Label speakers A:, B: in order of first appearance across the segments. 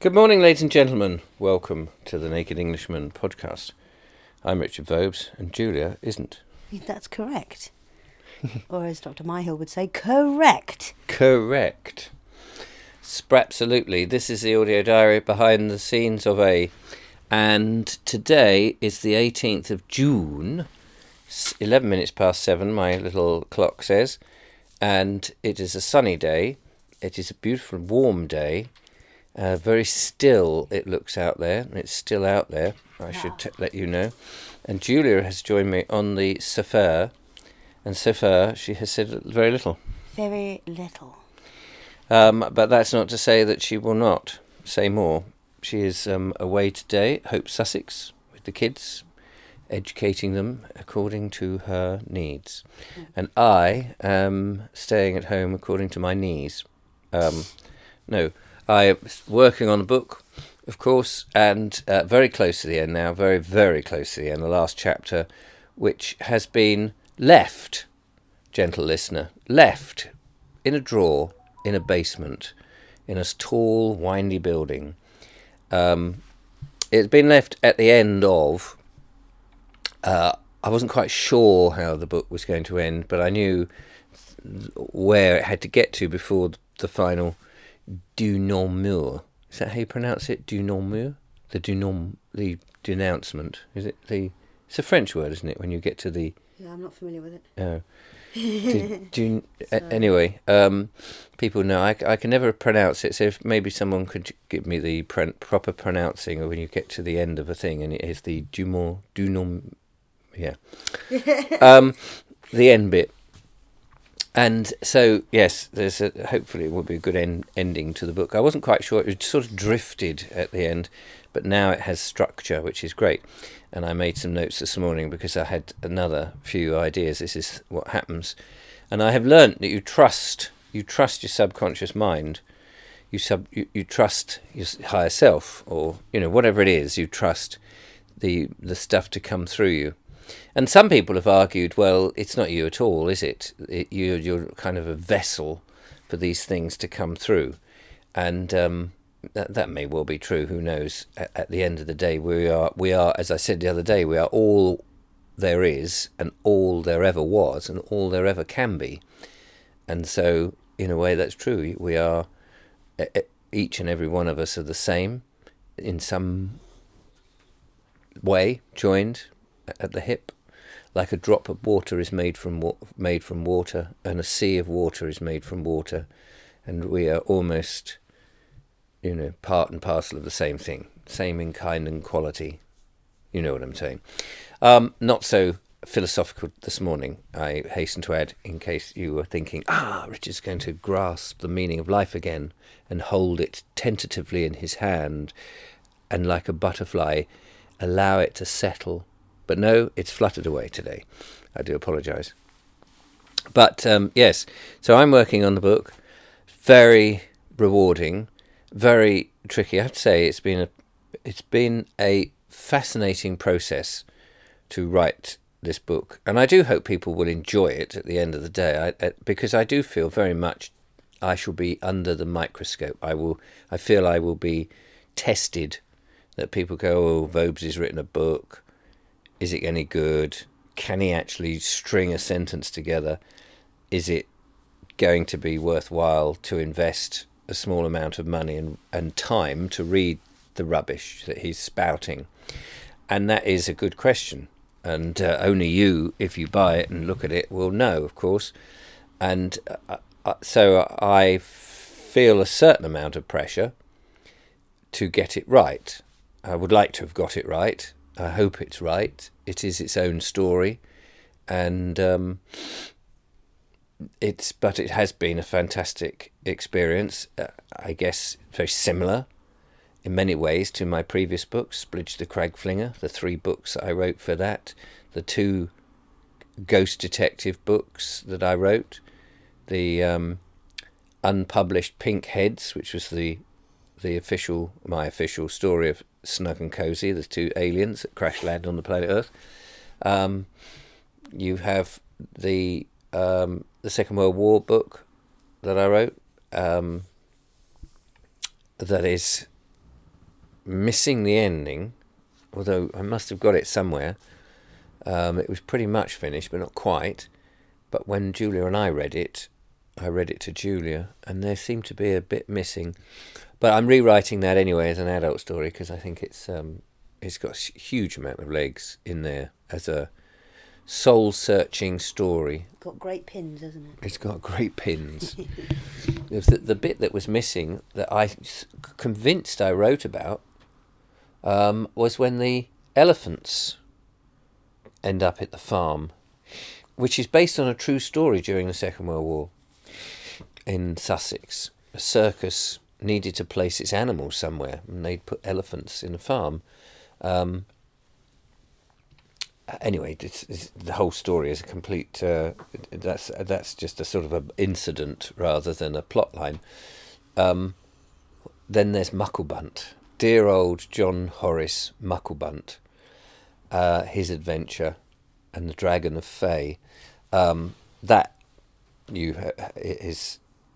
A: Good morning, ladies and gentlemen. Welcome to the Naked Englishman podcast. I'm Richard Vobes, and Julia isn't.
B: That's correct. Or as Dr. Myhill would say, correct.
A: Correct. Sprapsolutely. This is the audio diary behind the scenes of and today is the 18th of June, 11 minutes past 7, my little clock says, and it is a sunny day. It is a beautiful, warm day. Very still it looks out there. It's still out there, I should let you know. And Julia has joined me on the sofa. And so far she has said very little.
B: Very little.
A: But that's not to say that she will not say more. She is away today at Hope Sussex with the kids, educating them according to her needs. And I am staying at home according to my needs. No, I'm working on the book, of course, and very close to the end now, very, very close to the end, the last chapter, which has been left, gentle listener, left in a drawer, in a basement, in a tall, windy building. It's been left at the end of, I wasn't quite sure how the book was going to end, but I knew where it had to get to before the final denouement. Is that how you pronounce it? Denouement? The denouncement. Is it the... It's a French word, isn't it, when you get to the...
B: Yeah, I'm not familiar with it.
A: Oh. Anyway, people know I can never pronounce it, so if maybe someone could give me the proper pronouncing of when you get to the end of a thing, and it is the denouement, yeah, the end bit. And so, yes, hopefully it will be a good ending to the book. I wasn't quite sure. It sort of drifted at the end, but now it has structure, which is great. And I made some notes this morning because I had another few ideas. This is what happens. And I have learnt that you trust your subconscious mind. You trust your higher self, or, whatever it is, you trust the stuff to come through you. And some people have argued, well, it's not you at all, is it? You're kind of a vessel for these things to come through. And that may well be true, who knows? At the end of the day, we are, as I said the other day, we are all there is and all there ever was and all there ever can be. And so, in a way, that's true. We are, each and every one of us are the same in some way, joined at the hip, like a drop of water is made from water, and a sea of water is made from water, and we are almost, part and parcel of the same thing, same in kind and quality. You know what I'm saying. Not so philosophical this morning, I hasten to add, in case you were thinking, Richard's going to grasp the meaning of life again and hold it tentatively in his hand, and like a butterfly, allow it to settle. But no, it's fluttered away today. I do apologise. But yes, so I'm working on the book. Very rewarding, very tricky. I have to say it's been a fascinating process to write this book, and I do hope people will enjoy it at the end of the day. Because I do feel very much I shall be under the microscope. I feel I will be tested. That people go, oh, Vobes has written a book. Is it any good? Can he actually string a sentence together? Is it going to be worthwhile to invest a small amount of money and time to read the rubbish that he's spouting? And that is a good question. And only you, if you buy it and look at it, will know, of course. And so I feel a certain amount of pressure to get it right. I would like to have got it right. I hope it's right. It is its own story, and but it has been a fantastic experience. I guess very similar in many ways to my previous books, Splidge the Cragflinger, the 3 books that I wrote for that, the 2 ghost detective books that I wrote, the unpublished Pink Heads, which was my official story of Snug and Cozy, the 2 aliens that crash land on the planet Earth. You have the Second World War book that I wrote, that is missing the ending, although I must have got it somewhere. It was pretty much finished, but not quite. But when Julia and I read it to Julia, and there seemed to be a bit missing. But I'm rewriting that anyway as an adult story because I think it's got a huge amount of legs in there as a soul-searching story.
B: Got great pins, hasn't it?
A: It's got great pins. The bit that was missing that I convinced I wrote about was when the elephants end up at the farm, which is based on a true story during the Second World War in Sussex. A circus needed to place its animals somewhere, and they'd put elephants in a farm. Anyway, the whole story is a complete. That's just a sort of an incident rather than a plot line. Then there's Mucklebunt, dear old John Horace Mucklebunt, his adventure, and the Dragon of Fay. That is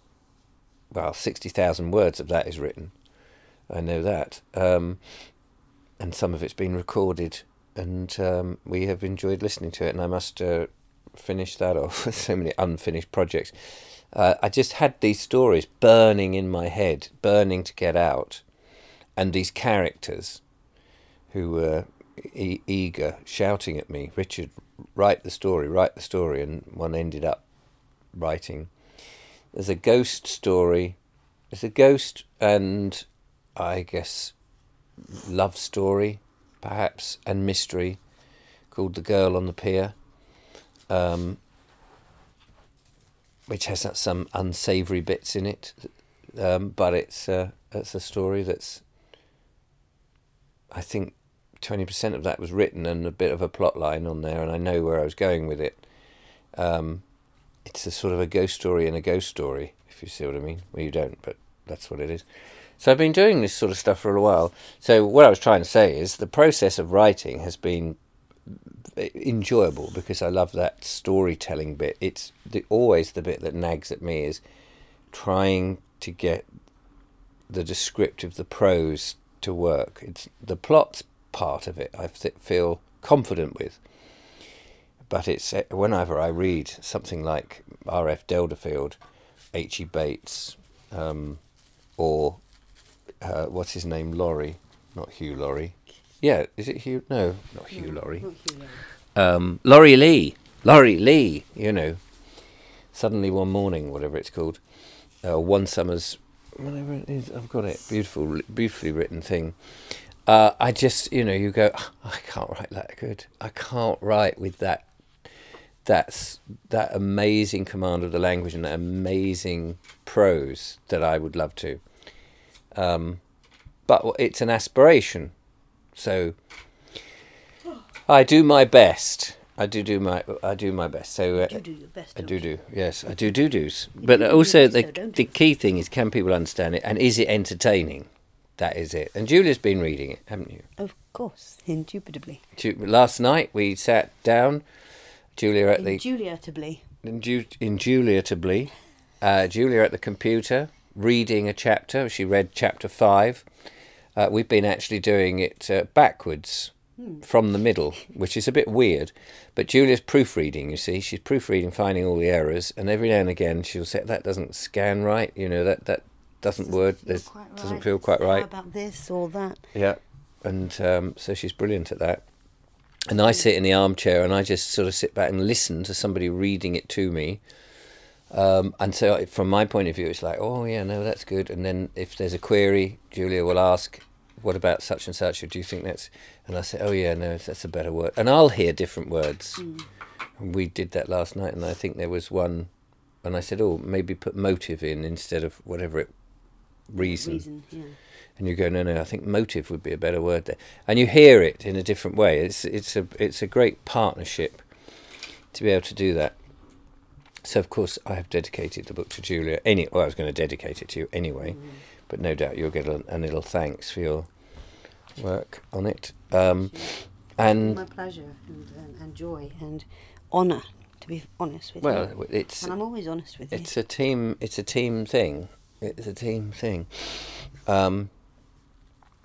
A: 60,000 words of that is written. I know that, and some of it's been recorded. And we have enjoyed listening to it, and I must finish that off with so many unfinished projects. I just had these stories burning in my head, burning to get out, and these characters who were eager, shouting at me, Richard, write the story, and one ended up writing. There's a ghost story, there's a ghost and, I guess, love story, perhaps, and mystery, called The Girl on the Pier, which has some unsavoury bits in it, but it's a story that's, I think 20% of that was written and a bit of a plot line on there, and I know where I was going with it. It's a sort of a ghost story in a ghost story, if you see what I mean. Well, you don't, but that's what it is. So I've been doing this sort of stuff for a while. So what I was trying to say is the process of writing has been enjoyable because I love that storytelling bit. It's always the bit that nags at me is trying to get the descriptive, the prose to work. It's the plot's part of it I feel confident with. But it's whenever I read something like R.F. Delderfield, H.E. Bates, or what's his name, Laurie, not Hugh Laurie. Yeah, is it Hugh? No, not Hugh Laurie.
B: Not Hugh Laurie.
A: Laurie Lee, you know. Suddenly One Morning, whatever it's called. One Summer's, whatever it is, I've got it. Beautifully written thing. I just, you go, I can't write that good. I can't write with that amazing command of the language and that amazing prose that I would love to. But it's an aspiration. So I do my best. I do my best. So
B: You do your best.
A: I do. Yes, I do. But also the key thing is, can people understand it, and is it entertaining? That is it. And Julia's been reading it, haven't you?
B: Of course, indubitably.
A: Last night we sat down. Julia at the
B: Indubitably.
A: Indubitably. Julia at the computer reading a chapter. She read chapter 5. We've been actually doing it backwards from the middle, which is a bit weird. But Julia's proofreading, you see. She's proofreading, finding all the errors. And every now and again she'll say, that doesn't scan right. That doesn't work. Doesn't feel quite right.
B: How about this or that?
A: Yeah. And so she's brilliant at that. And I sit in the armchair and I just sort of sit back and listen to somebody reading it to me. And so from my point of view, it's like, oh, yeah, no, that's good. And then if there's a query, Julia will ask, what about such and such? Or do you think that's... And I say, oh, yeah, no, that's a better word. And I'll hear different words. And we did that last night, and I think there was one... And I said, oh, maybe put motive in instead of whatever it... Reason,
B: yeah.
A: And you go, no, I think motive would be a better word there. And you hear it in a different way. It's a great partnership to be able to do that. So, of course, I have dedicated the book to Julia. I was going to dedicate it to you anyway, but no doubt you'll get a little thanks for your work on it. And
B: My pleasure and joy and honour, to be honest with you.
A: Well,
B: and I'm always honest with you.
A: It's a team thing. It's a team thing.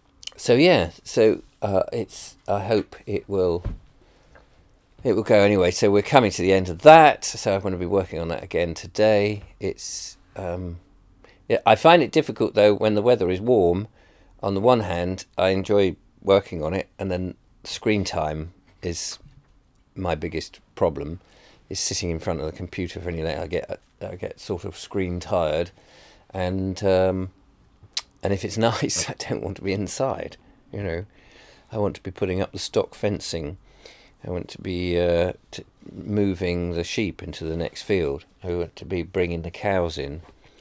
A: So yeah, it's. I hope it will. It will go anyway. So we're coming to the end of that. So I'm going to be working on that again today. It's. Yeah, I find it difficult though when the weather is warm. On the one hand, I enjoy working on it, and then screen time is my biggest problem. Is sitting in front of the computer for any late. I get sort of screen tired, and if it's nice, I don't want to be inside. You know, I want to be putting up the stock fencing. I want to be moving the sheep into the next field. I want to be bringing the cows in.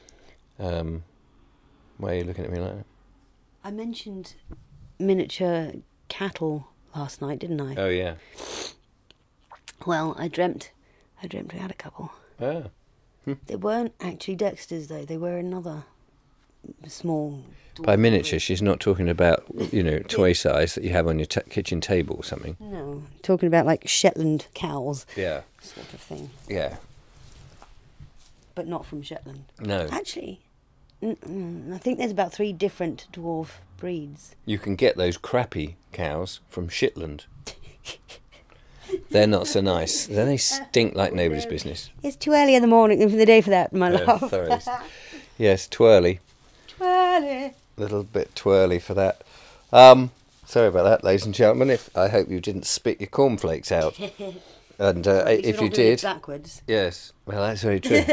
A: Why are you looking at me like that?
B: I mentioned miniature cattle last night, didn't I?
A: Oh yeah.
B: Well, I dreamt we had a couple.
A: Ah.
B: They weren't actually Dexter's though. They were another small.
A: By miniature, she's not talking about, toy size that you have on your kitchen table or something.
B: No, talking about like Shetland cows.
A: Yeah.
B: Sort of thing.
A: Yeah.
B: But not from Shetland.
A: No.
B: Actually, I think there's about 3 different dwarf breeds.
A: You can get those crappy cows from Shetland. They're not so nice. Then they stink like nobody's business.
B: It's too early in the morning for the day for that, my love.
A: Sorry. Yes, twirly.
B: Twirly.
A: Little bit twirly for that. Sorry about that, ladies and gentlemen. I hope you didn't spit your cornflakes out. And if you did,
B: backwards.
A: Yes, well that's very true.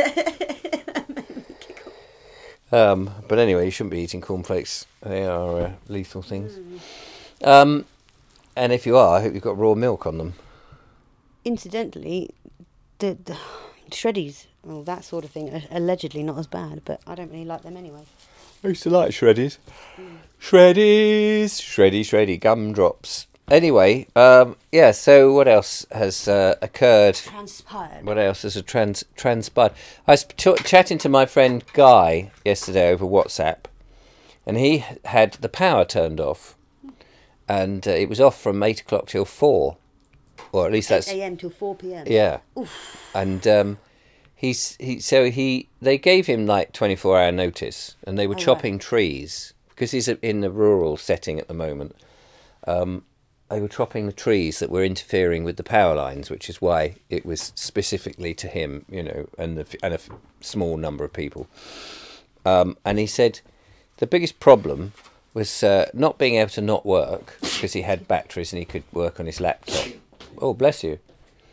A: But anyway, you shouldn't be eating cornflakes. They are lethal things. And if you are, I hope you've got raw milk on them.
B: Incidentally, the shreddies, well, that sort of thing, are allegedly not as bad, but I don't really like them anyway.
A: I used to like shreddies. Shreddy, gumdrops. Anyway, so what else has occurred?
B: Transpired.
A: What else has transpired? I was chatting to my friend Guy yesterday over WhatsApp, and he had the power turned off, and it was off from 8 o'clock till 4, or at least
B: 8
A: that's
B: 8 a.m. till 4 p.m.
A: Yeah.
B: Oof.
A: And they gave him like 24-hour notice, and they were chopping trees because he's in a rural setting at the moment. They were chopping the trees that were interfering with the power lines, which is why it was specifically to him, and a small number of people. And he said the biggest problem was not being able to not work because he had batteries and he could work on his laptop. Oh, bless you.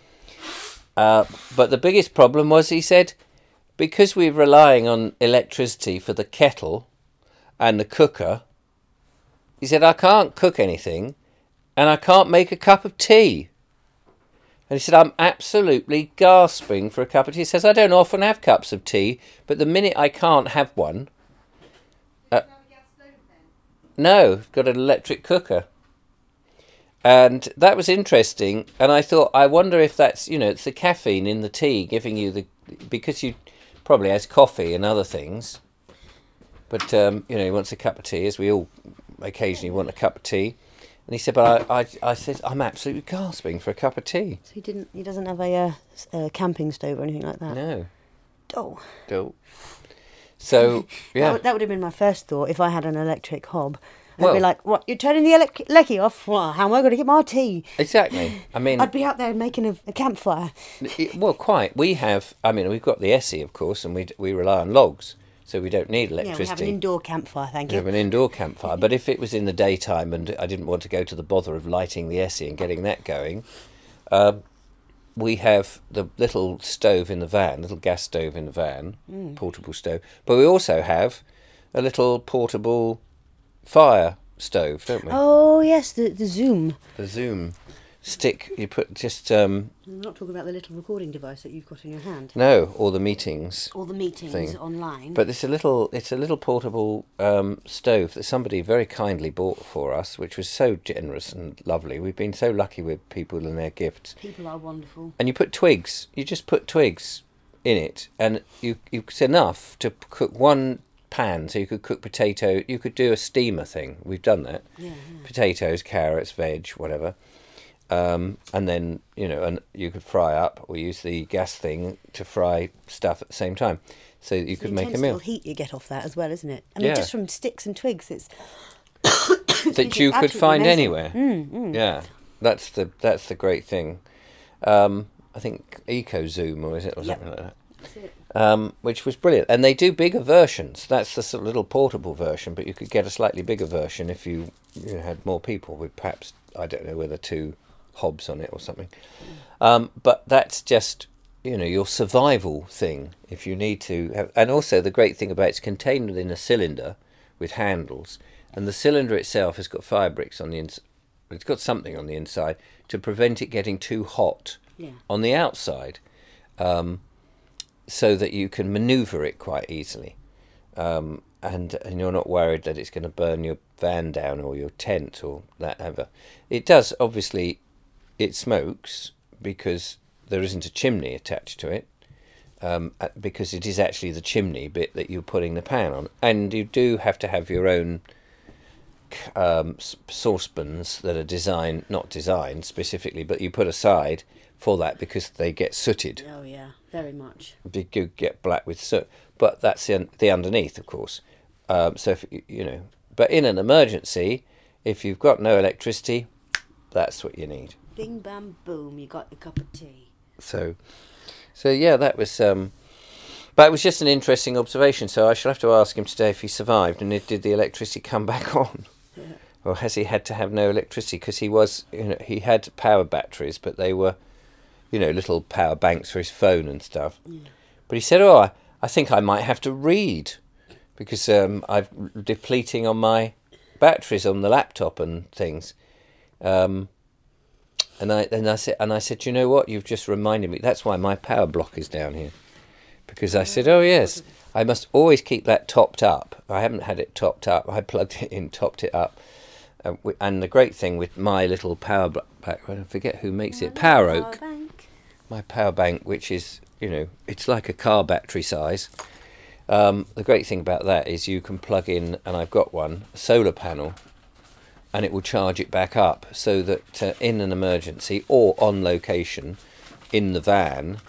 A: But the biggest problem was, he said, because we're relying on electricity for the kettle and the cooker, he said, I can't cook anything and I can't make a cup of tea. And he said, I'm absolutely gasping for a cup of tea. He says, I don't often have cups of tea, but the minute I can't have one... No, got an electric cooker. And that was interesting, and I thought, I wonder if that's, it's the caffeine in the tea giving you because you probably has coffee and other things, but, he wants a cup of tea, as we all occasionally want a cup of tea. And he said, but I said, I'm absolutely gasping for a cup of tea.
B: So he doesn't have a camping stove or anything like that?
A: No.
B: Oh.
A: So, yeah.
B: That would have been my first thought if I had an electric hob. I'd be like, what, you're turning the lecky off? Well, how am I going to get my tea?
A: Exactly. I mean...
B: I'd be out there making a campfire.
A: Well, quite. We've got the Essie, of course, and we rely on logs, so we don't need electricity.
B: Yeah, we have an indoor campfire, thank you.
A: We have an indoor campfire, but if it was in the daytime and I didn't want to go to the bother of lighting the Essie and getting that going, we have the little stove in the van, little gas stove in the van, portable stove, but we also have a little portable fire stove, don't we?
B: Oh yes, the Zoom.
A: The Zoom stick. You put just.
B: I'm not talking about the little recording device that you've got in your hand.
A: No, or the meetings.
B: Or the meetings
A: thing.
B: Online.
A: But it's a little portable stove that somebody very kindly bought for us, which was so generous and lovely. We've been so lucky with people and their gifts.
B: People are wonderful.
A: And you put twigs. You just put twigs in it, and it's enough to cook one pan, so you could cook potato. You could do a steamer thing. We've done that.
B: Yeah.
A: Potatoes, carrots, veg, whatever. And then and you could fry up or use the gas thing to fry stuff at the same time, so you could make a meal.
B: Heat you get off that as well, isn't it? I mean, just from sticks and twigs, it's
A: that you could
B: absolutely
A: find
B: amazing.
A: anywhere. Yeah, that's the great thing. I think EcoZoom, or is it, or
B: Yep.
A: something like that.
B: That's it.
A: Which was brilliant. And they do bigger versions. That's the sort of little portable version, but you could get a slightly bigger version if you had more people with perhaps, I don't know, whether 2 hobs on it or something. But that's just, your survival thing if you need to have. And also the great thing about it's contained within a cylinder with handles, and the cylinder itself has got fire bricks on the inside. It's got something on the inside to prevent it getting too hot on the outside. So that you can manoeuvre it quite easily, and you're not worried that it's going to burn your van down or your tent or that ever. It does, obviously, it smokes because there isn't a chimney attached to it, because it is actually the chimney bit that you're putting the pan on, and you do have to have your own saucepans that are not designed specifically, but you put aside for that because they get sooted.
B: Oh yeah, very much.
A: You get black with soot, but that's the underneath, of course. So if, but in an emergency, if you've got no electricity, that's what you need.
B: Bing bam boom, you got your cup of tea.
A: So yeah, that was. But it was just an interesting observation. So I shall have to ask him today if he survived and did the electricity come back on, or has he had to have no electricity because he had power batteries, but they were, little power banks for his phone and stuff. But he said, I think I might have to read because I'm depleting on my batteries on the laptop and things. And I said, you know what? You've just reminded me. That's why my power block is down here. Because I said, yes, I must always keep that topped up. I haven't had it topped up. I plugged it in, topped it up. And the great thing with my little power bank, I forget who makes it, Power Oak. My power bank, which is, it's like a car battery size. The great thing about that is you can plug in, and I've got one, a solar panel, and it will charge it back up so that in an emergency or on location in the van,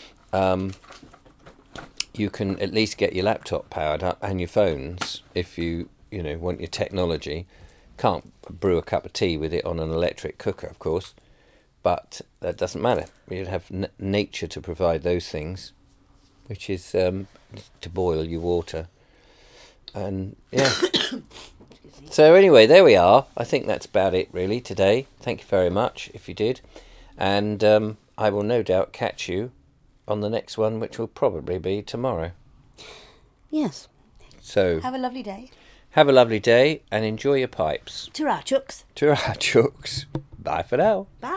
A: you can at least get your laptop powered up and your phones if you want your technology. Can't brew a cup of tea with it on an electric cooker, of course, but that doesn't matter. You'd have nature to provide those things, which is to boil your water. And yeah. So anyway, there we are. I think that's about it really today. Thank you very much if you did. And I will no doubt catch you on the next one, which will probably be tomorrow.
B: Yes.
A: So
B: Have a lovely day.
A: have a lovely day and enjoy your pipes.
B: Ta-ra, chooks.
A: Ta-ra, chooks. Bye for now.
B: Bye.